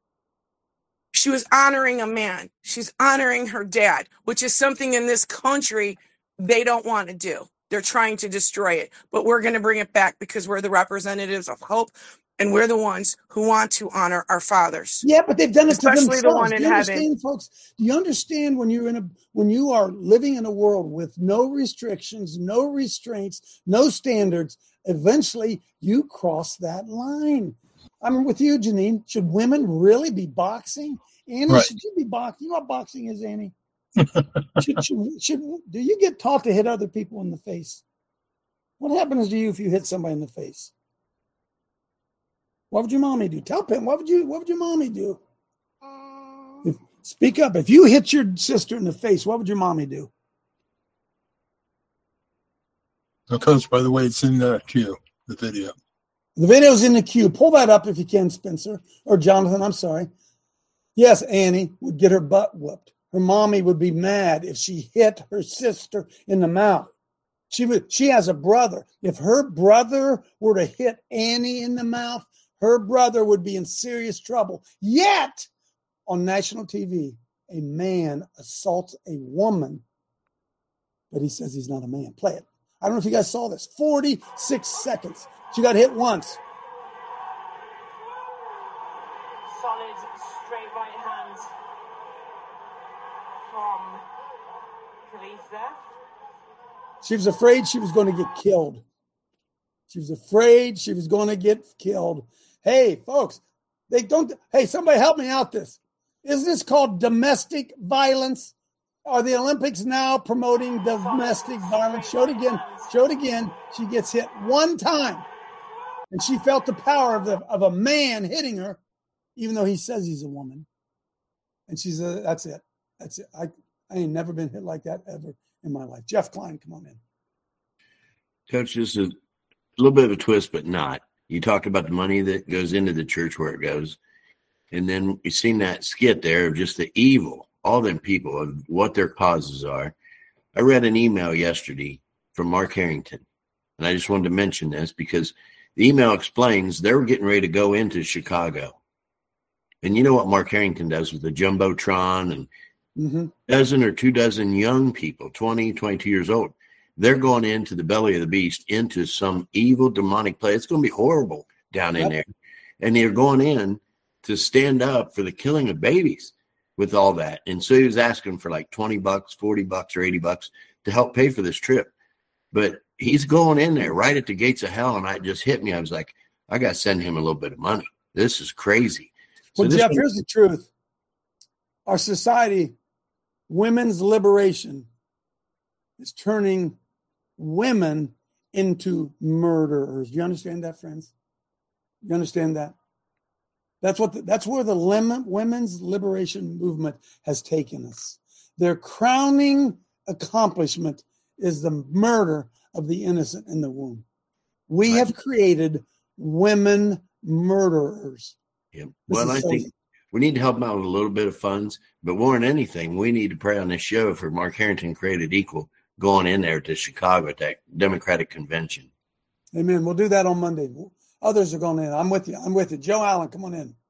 She was honoring a man. She's honoring her dad, which is something in this country they don't want to do. They're trying to destroy it. But we're going to bring it back because we're the representatives of hope, and we're the ones who want to honor our fathers. Yeah, but they've done it especially to themselves. the one Do in you heaven. understand, folks? Do you understand when you're in a when you are living in a world with no restrictions, no restraints, no standards? Eventually, you cross that line. I'm with you, Janine. Should women really be boxing? Annie, right. Should you be boxing? You know what boxing is, Annie? should, should, should, do you get taught to hit other people in the face? What happens to you if you hit somebody in the face? What would your mommy do? Tell Pam, what would you what would your mommy do? If, speak up. If you hit your sister in the face, what would your mommy do? So, Coach, by the way, it's in the queue, the video. The video's in the queue. Pull that up if you can, Spencer. Or Jonathan, I'm sorry. Yes, Annie would get her butt whooped. Her mommy would be mad if she hit her sister in the mouth. She would. She has a brother. If her brother were to hit Annie in the mouth, her brother would be in serious trouble. Yet, on national T V, a man assaults a woman, but he says he's not a man. Play it. I don't know if you guys saw this. forty-six seconds. She got hit once. Solid, straight right hand from Kalisa. She was afraid she was going to get killed. She was afraid she was going to get killed. Hey, folks, they don't. Hey, somebody help me out this. Isn't this called domestic violence? Are the Olympics now promoting domestic violence? Show it again. Show it again. She gets hit one time. And she felt the power of, the, of a man hitting her, even though he says he's a woman. And she said, that's it. That's it. I, I ain't never been hit like that ever in my life. Jeff Klein, come on in. Coach, this is a little bit of a twist, but not. You talked about the money that goes into the church where it goes. And then you've seen that skit there of just the evil, all them people, of what their causes are. I read an email yesterday from Mark Harrington, and I just wanted to mention this because the email explains they were getting ready to go into Chicago. And you know what Mark Harrington does with the Jumbotron and mm-hmm. dozen or two dozen young people, twenty, twenty-two years old. They're going into the belly of the beast, into some evil demonic place. It's going to be horrible down in yep. there. And they're going in to stand up for the killing of babies with all that. And so he was asking for like twenty bucks, forty bucks, or eighty bucks to help pay for this trip. But he's going in there right at the gates of hell. And it just hit me. I was like, I got to send him a little bit of money. This is crazy. Well, so Jeff, was- here's the truth. Our society, women's liberation, is turning women into murderers. Do you understand that, friends? You understand that? That's what. The, that's where the lim- women's liberation movement has taken us. Their crowning accomplishment is the murder of the innocent in the womb. We right. have created women murderers. Yep. Well, I so think we need to help them out with a little bit of funds, but more than anything, we need to pray on this show for Mark Harrington Created Equal going in there to Chicago at that Democratic convention. Amen. We'll do that on Monday. Others are going in. I'm with you. I'm with you. Joe Allen, come on in.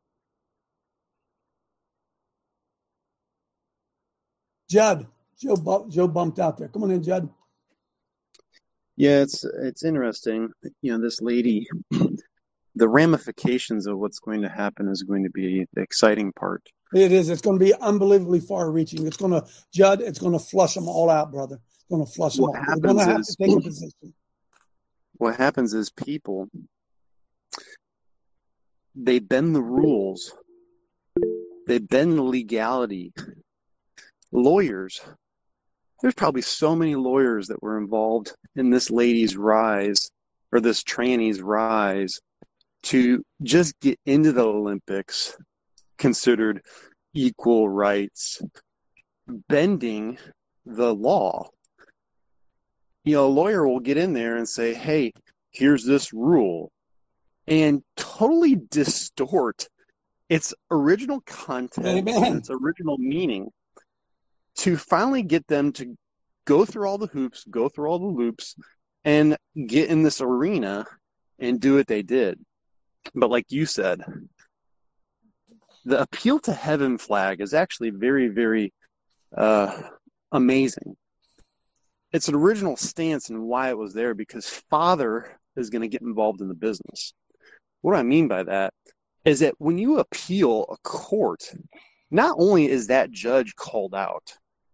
Judd. Joe, bu- Joe bumped out there. Come on in, Judd. Yeah, it's it's interesting. You know, this lady, the ramifications of what's going to happen is going to be the exciting part. It is. It's going to be unbelievably far-reaching. It's going to, Judd, it's going to flush them all out, brother. It's going to flush them what all. We're going to have is, to take a position. What happens is people, they bend the rules. They bend the legality. Lawyers, there's probably so many lawyers that were involved in this lady's rise or this tranny's rise to just get into the Olympics considered equal rights, bending the law. You know, a lawyer will get in there and say, hey, here's this rule, and totally distort its original content Amen. and its original meaning to finally get them to go through all the hoops, go through all the loops, and get in this arena and do what they did. But like you said, the appeal to heaven flag is actually very, very uh, amazing. It's an original stance and why it was there, because Father is going to get involved in the business. What I mean by that is that when you appeal a court, not only is that judge called out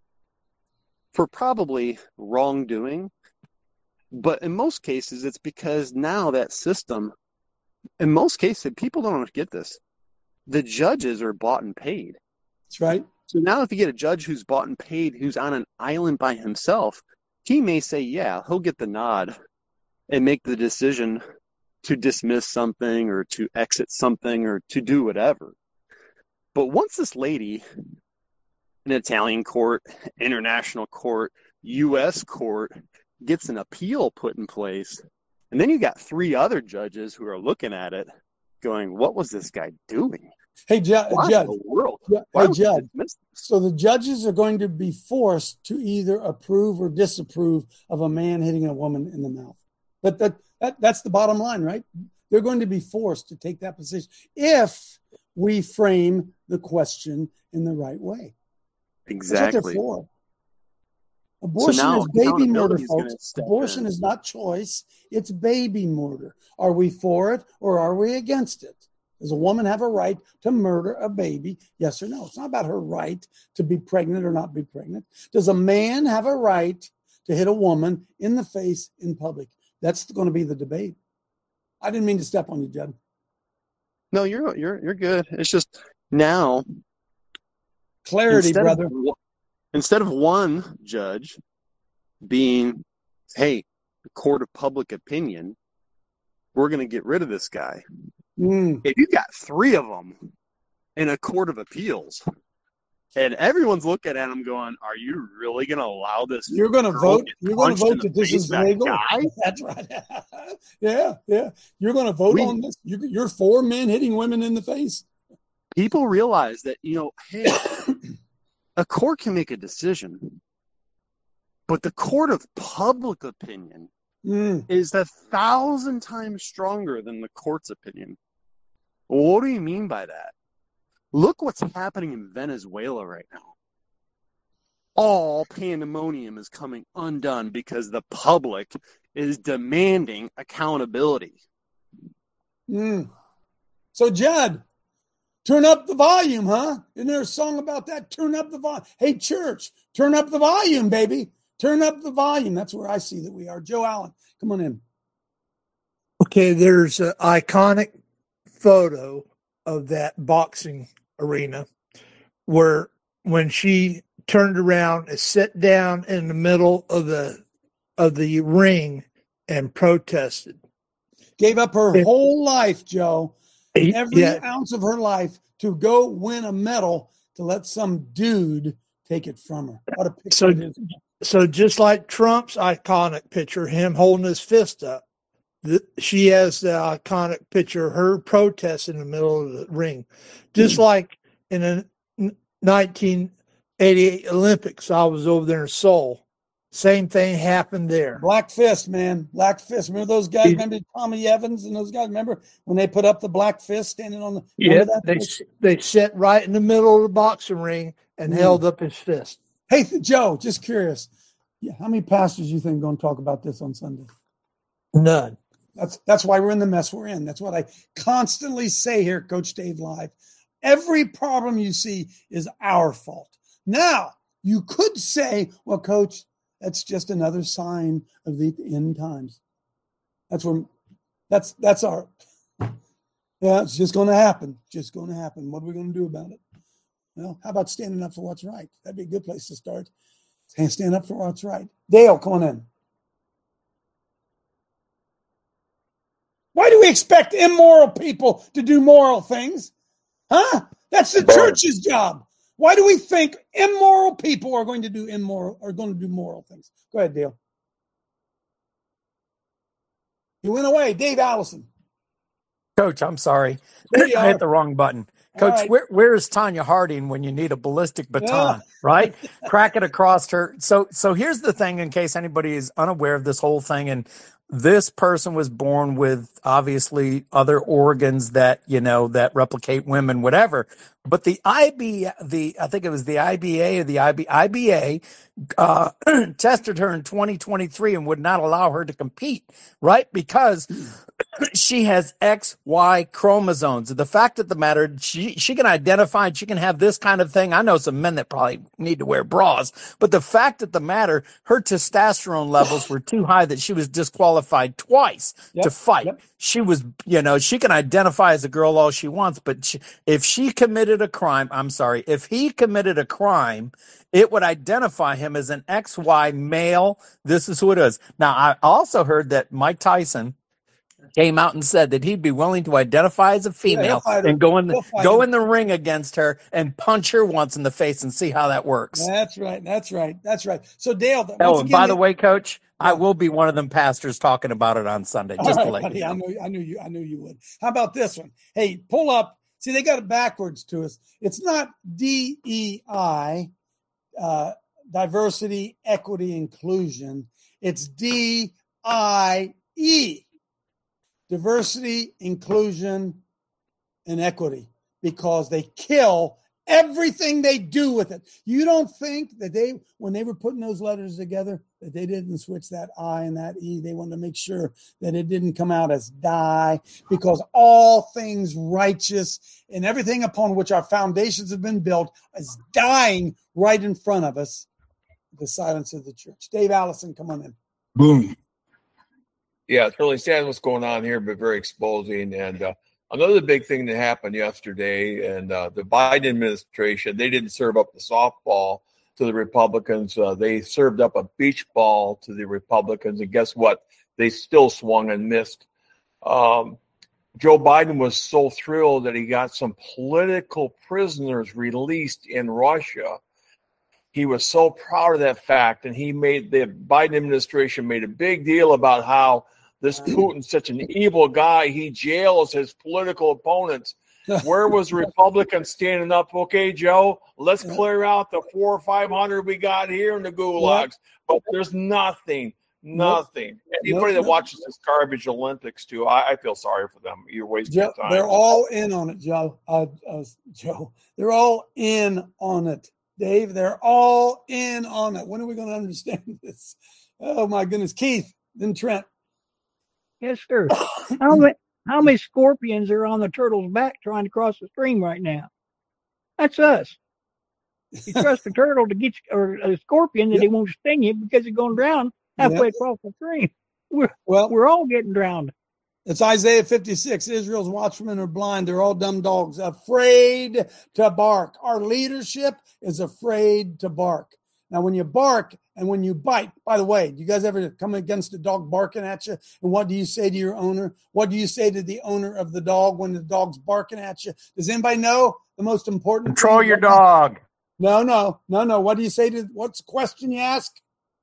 for probably wrongdoing, but in most cases, it's because now that system, in most cases, people don't get this. The judges are bought and paid. That's right. So now if you get a judge who's bought and paid, who's on an island by himself, he may say, yeah, he'll get the nod and make the decision to dismiss something or to exit something or to do whatever. But once this lady, an Italian court, international court, U S court, gets an appeal put in place, and then you got three other judges who are looking at it going, what was this guy doing? Hey, Ju- Why Judge. in the world? Ju- Why hey, would you Judge. dismiss this? So the judges are going to be forced to either approve or disapprove of a man hitting a woman in the mouth. But that, that that's the bottom line, right? They're going to be forced to take that position if we frame the question in the right way. Exactly. That's what they're for. Abortion So now is baby murder, accountability is gonna folks. step Abortion in. is not choice. It's baby murder. Are we for it or are we against it? Does a woman have a right to murder a baby? Yes or no? It's not about her right to be pregnant or not be pregnant. Does a man have a right to hit a woman in the face in public? That's going to be the debate. I didn't mean to step on you, Judd. No, you're you're you're good. It's just now clarity, instead brother. Of, instead of one judge being, hey, the court of public opinion, we're going to get rid of this guy. Mm. If you got three of them in a court of appeals, and everyone's looking at him going, "Are you really going to allow this?" You're going to vote. You're going to vote that this is legal. Guy? That's right. yeah, yeah. You're going to vote We, on this. You're, you're for men hitting women in the face. People realize that, you know, hey, a court can make a decision, but the court of public opinion mm. is a thousand times stronger than the court's opinion. Well, what do you mean by that? Look what's happening in Venezuela right now. All pandemonium is coming undone because the public is demanding accountability. Mm. So, Judd, turn up the volume, huh? Isn't there a song about that? Turn up the volume. Hey, church, turn up the volume, baby. Turn up the volume. That's where I see that we are. Joe Allen, come on in. Okay, there's an iconic photo of that boxing arena where when she turned around and sat down in the middle of the of the ring and protested. Gave up her It, whole life, Joe, every Yeah. ounce of her life to go win a medal to let some dude take it from her. What a picture So, it is. so just like Trump's iconic picture, him holding his fist up, the, she has the iconic picture of her protest in the middle of the ring. Just like in the nineteen eighty-eight Olympics, I was over there in Seoul. Same thing happened there. Black fist, man. Black fist. Remember those guys? Remember Tommy Evans and those guys? Remember when they put up the black fist standing on the Yeah, that they picture? they sat right in the middle of the boxing ring and Mm. held up his fist. Hey, Joe, just curious. Yeah, how many pastors you think are going to talk about this on Sunday? None. That's that's why we're in the mess we're in. That's what I constantly say here, Coach Dave Live. Every problem you see is our fault. Now, you could say, well, Coach, that's just another sign of the end times. That's where that's that's our yeah, it's just gonna happen. Just gonna happen. What are we gonna do about it? Well, how about standing up for what's right? That'd be a good place to start. Stand up for what's right. Dale, come on in. Why do we expect immoral people to do moral things? Huh? That's the church's job. Why do we think immoral people are going to do immoral are going to do moral things? Go ahead, Dale. You went away, Dave Allison. Coach, I'm sorry. There you I are. hit the wrong button. All Coach, right. where, where's Tanya Harding when you need a ballistic baton, right? Crack it across her. So, so here's the thing, in case anybody is unaware of this whole thing, and this person was born with obviously other organs that, you know, that replicate women, whatever. But the I B, the I think it was the I B A or the I B, I B A uh, tested her in twenty twenty-three and would not allow her to compete, right? Because she has X Y chromosomes. The fact of the matter, she she can identify and she can have this kind of thing. I know some men that probably need to wear bras, but the fact of the matter, her testosterone levels were too high that she was disqualified twice Yep, to fight. yep. She was, you know, she can identify as a girl all she wants, but she, if she committed a crime, I'm sorry, if he committed a crime, it would identify him as an X Y male. This is who it is. Now, I also heard that Mike Tyson came out and said that he'd be willing to identify as a female fight her. and go in the He'll fight go her. in the ring against her and punch her once in the face and see how that works. That's right. That's right. That's right. So Dale, once Oh, and again, by the you- way, Coach, I will be one of them pastors talking about it on Sunday. All Just right, to let buddy, you know. I knew, I knew you. I knew you would. How about this one? Hey, pull up. See, they got it backwards to us. It's not D E I, uh, diversity, equity, inclusion. It's D I E, diversity, inclusion, and equity, because they kill everything they do with it. You don't think that they, when they were putting those letters together, that they didn't switch that I and that E. They wanted to make sure that it didn't come out as die, because all things righteous and everything upon which our foundations have been built is dying right in front of us. The silence of the church. Dave Allison, come on in. Boom. Yeah, it's really sad what's going on here, but very exposing. And uh, another big thing that happened yesterday, and uh, the Biden administration, they didn't serve up the softball to the Republicans. Uh, they served up a beach ball to the Republicans, and guess what? They still swung and missed. Um, Joe Biden was so thrilled that he got some political prisoners released in Russia. He was so proud of that fact, and he made the Biden administration made a big deal about how this Putin's such an evil guy. He jails his political opponents. Where was the Republicans standing up? Okay, Joe, let's clear out the four or five hundred we got here in the gulags. But there's nothing, nothing. Anybody that watches this garbage Olympics too, I, I feel sorry for them. You're wasting Joe, your time. they're all in on it, Joe. Uh, uh, Joe, they're all in on it. Dave, they're all in on it. When are we going to understand this? Oh my goodness, Keith, then Trent. Yes, sir. How many, how many scorpions are on the turtle's back trying to cross the stream right now? That's us. You trust a turtle to get you, or a scorpion that Yep. he won't sting you because you're going to drown halfway Yep. across the stream. We're, Well, we're all getting drowned. It's Isaiah fifty-six. Israel's watchmen are blind. They're all dumb dogs, afraid to bark. Our leadership is afraid to bark. Now, when you bark and when you bite, by the way, do you guys ever come against a dog barking at you? And what do you say to your owner? What do you say to the owner of the dog when the dog's barking at you? Does anybody know the most important Control thing? your dog. No, no, no, no. What do you say to, what's the question you ask?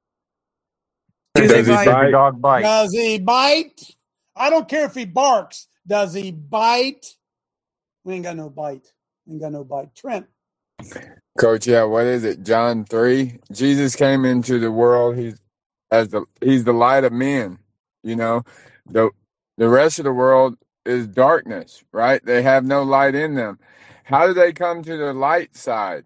Does, Does he bite? bite? Dog bite? Does he bite? I don't care if he barks. Does he bite? We ain't got no bite. We ain't got no bite. Trent. Coach, yeah, what is it? John three. Jesus came into the world. He's as the he's the light of men. You know, the the rest of the world is darkness, right? They have no light in them. How do they come to the light side?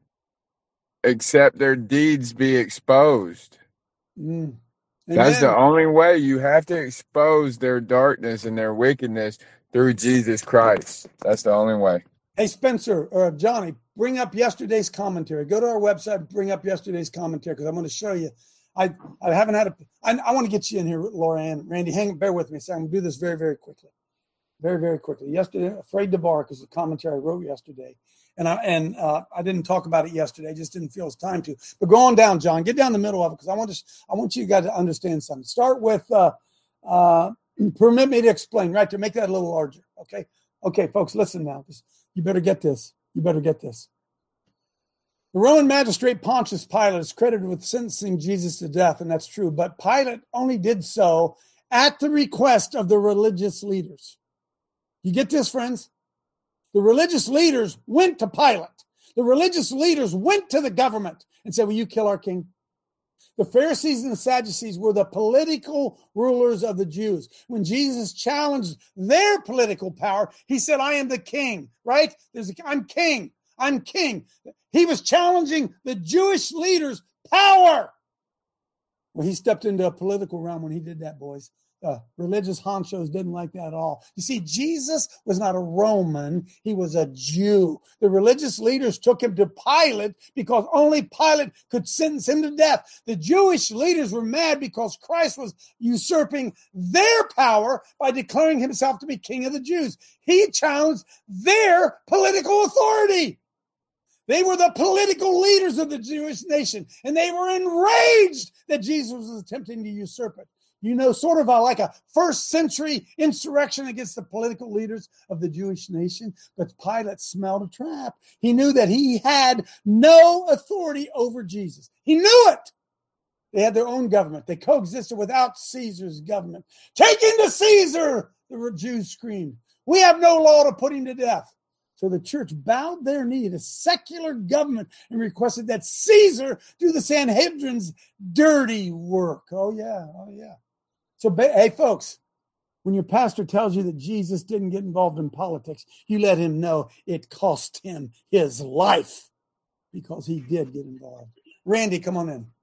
Except their deeds be exposed. Mm. That's the only way. You have to expose their darkness and their wickedness through Jesus Christ. That's the only way. Hey, Spencer or Johnny, bring up yesterday's commentary. Go to our website, bring up yesterday's commentary because I'm going to show you. I, I haven't had a. I, I want to get you in here, Laura Ann. Randy, hang, bear with me. So I'm going to do this very, very quickly. Very, very quickly. Yesterday, Afraid to Bark is the commentary I wrote yesterday. And I and uh, I didn't talk about it yesterday. Just didn't feel it's time to. But go on down, John. Get down the middle of it because I want to. I want you guys to understand something. Start with. Uh, uh, permit me to explain. Right there. Make that a little larger. Okay. Okay, folks. Listen now. Just, you better get this. You better get this. The Roman magistrate Pontius Pilate is credited with sentencing Jesus to death, and that's true. But Pilate only did so at the request of the religious leaders. You get this, friends? The religious leaders went to Pilate. The religious leaders went to the government and said, will you kill our king? The Pharisees and the Sadducees were the political rulers of the Jews. When Jesus challenged their political power, he said, I am the king, right? There's a, I'm king. I'm king. He was challenging the Jewish leaders' power. Well, he stepped into a political realm when he did that, boys. Uh, religious honchos didn't like that at all. You see, Jesus was not a Roman. He was a Jew. The religious leaders took him to Pilate because only Pilate could sentence him to death. The Jewish leaders were mad because Christ was usurping their power by declaring himself to be king of the Jews. He challenged their political authority. They were the political leaders of the Jewish nation, and they were enraged that Jesus was attempting to usurp it. You know, sort of a, like a first century insurrection against the political leaders of the Jewish nation. But Pilate smelled a trap. He knew that he had no authority over Jesus. He knew it. They had their own government. They coexisted without Caesar's government. Take him to Caesar, the Jews screamed. We have no law to put him to death. So the church bowed their knee to secular government and requested that Caesar do the Sanhedrin's dirty work. Oh, yeah. Oh, yeah. So, hey, folks, when your pastor tells you that Jesus didn't get involved in politics, you let him know it cost him his life because he did get involved. Randy, come on in.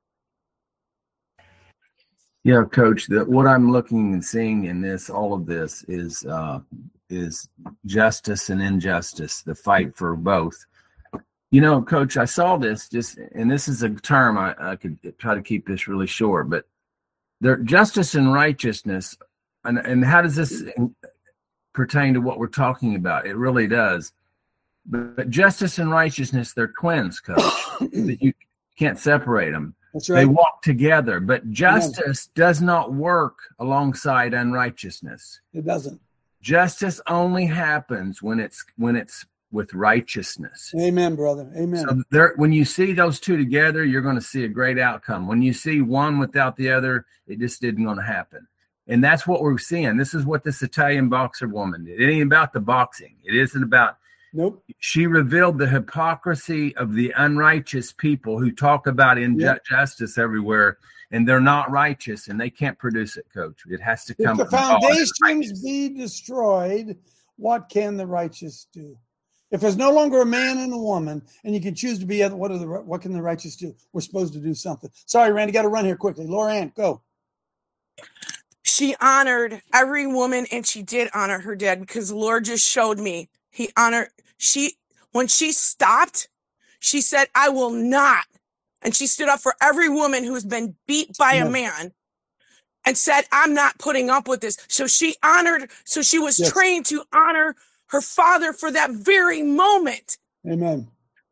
Yeah, Coach, the, what I'm looking and seeing in this, all of this is uh, is justice and injustice, the fight for both. You know, Coach, I saw this just, and this is a term, I, I could try to keep this really short, but there, justice and righteousness, and, and how does this pertain to what we're talking about? It really does. But, but justice and righteousness, they're twins, Coach. You can't separate them. That's right. They walk together, but justice yeah. does not work alongside unrighteousness. It doesn't. Justice only happens when it's when it's with righteousness. Amen, brother. Amen. So there, when you see those two together, you're going to see a great outcome. When you see one without the other, it just isn't going to happen. And that's what we're seeing. This is what this Italian boxer woman did. It ain't about the boxing. It isn't about. Nope. She revealed the hypocrisy of the unrighteous people who talk about injustice yep. everywhere, and they're not righteous, and they can't produce it, Coach. It has to come. If the foundations be destroyed, what can the righteous do? If there's no longer a man and a woman, and you can choose to be, what are the what can the righteous do? We're supposed to do something. Sorry, Randy, got to run here quickly. Laura Ann, go. She honored every woman, and she did honor her dad because the Lord just showed me. He honored, she, when she stopped, she said, I will not. And she stood up for every woman who's been beat by yeah. a man and said, I'm not putting up with this. So she honored, so she was yes. trained to honor her father for that very moment. Amen.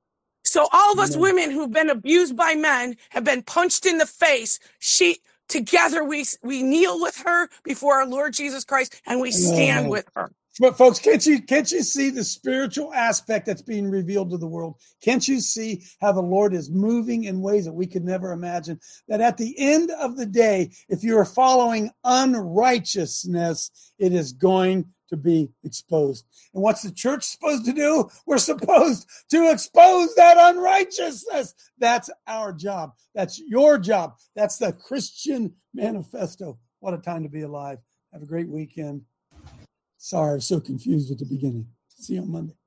So all of us Amen. women who've been abused by men have been punched in the face. She together we we kneel with her before our Lord Jesus Christ and we stand Oh. with her. But folks, can't you can't you see the spiritual aspect that's being revealed to the world? Can't you see how the Lord is moving in ways that we could never imagine? That at the end of the day, if you are following unrighteousness, it is going to be exposed. And what's the church supposed to do? We're supposed to expose that unrighteousness. That's our job. That's your job. That's the Christian manifesto. What a time to be alive. Have a great weekend. Sorry, I was so confused at the beginning. See you on Monday.